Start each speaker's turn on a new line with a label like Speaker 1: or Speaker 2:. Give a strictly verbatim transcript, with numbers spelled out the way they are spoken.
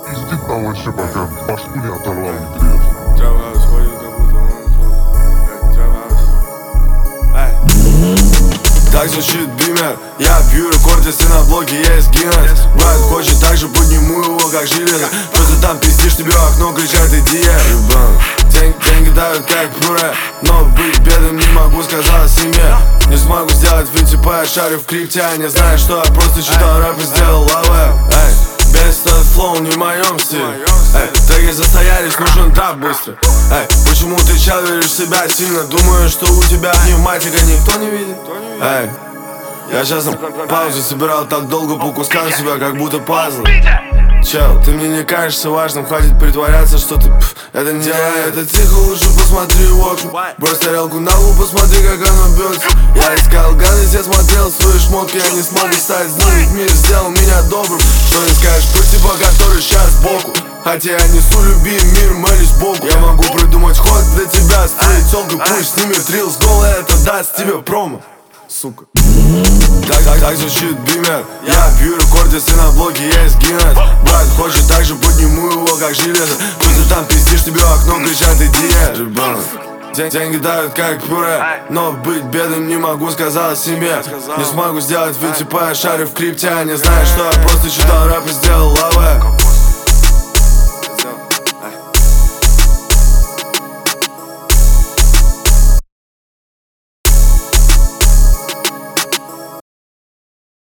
Speaker 1: пиздит там вообще, пока башку не оторвал, не приехал.
Speaker 2: Трава сходит, как будто он трава. Так звучит бимер. Я пью рекорд, если на блоке есть Гиннес. Брат хочет так же, подниму его как железо. Что ты там пиздишь, тебе в окно кричат иди. День, деньги давят как пюре, но быть бедным не могу, сказала семье. Не смогу сделать фит, типа я шарю в крипте. А не знаю, что я просто читал рэп и сделал лавэ. Без этот флоу не в моем стиле. Эй, треки застоялись, нужен тап быстро. Эй, почему ты чел веришь в себя сильно? Думаю, что у тебя пневматика никто не видит. Эй, я сейчас на паузе собирал так долго по кускам себя, как будто пазл. Чел, ты мне не кажешься важным, хватит притворяться, что ты пф, это не делай, это тихо, лучше посмотри в окна. Брось тарелку на лбу, посмотри, как оно бьется. Я искал гадость, я смотрел свои шмотки. Я не смогу стать злым, мир сделал меня добрым. Что не скажешь про типа, который сейчас сбоку. Хотя я несу любви, мир молюсь Богу. Я могу придумать ход для тебя, с твоей тёлкой пусть снимет рилс голый, это даст тебе промо. Сука. Так, так, так звучит бимер. Я пью рекорд, если на блоке есть Гиннес. Брат хочет так же, подниму его как железо. Что ты там пиздишь, тебе в окно кричат иди. День, деньги давят как пюре, но быть бедным не могу, сказала семье. Не смогу сделать фит, типа я шарю в крипте. А не знаю, что я просто читал рэп и сделал лавэ.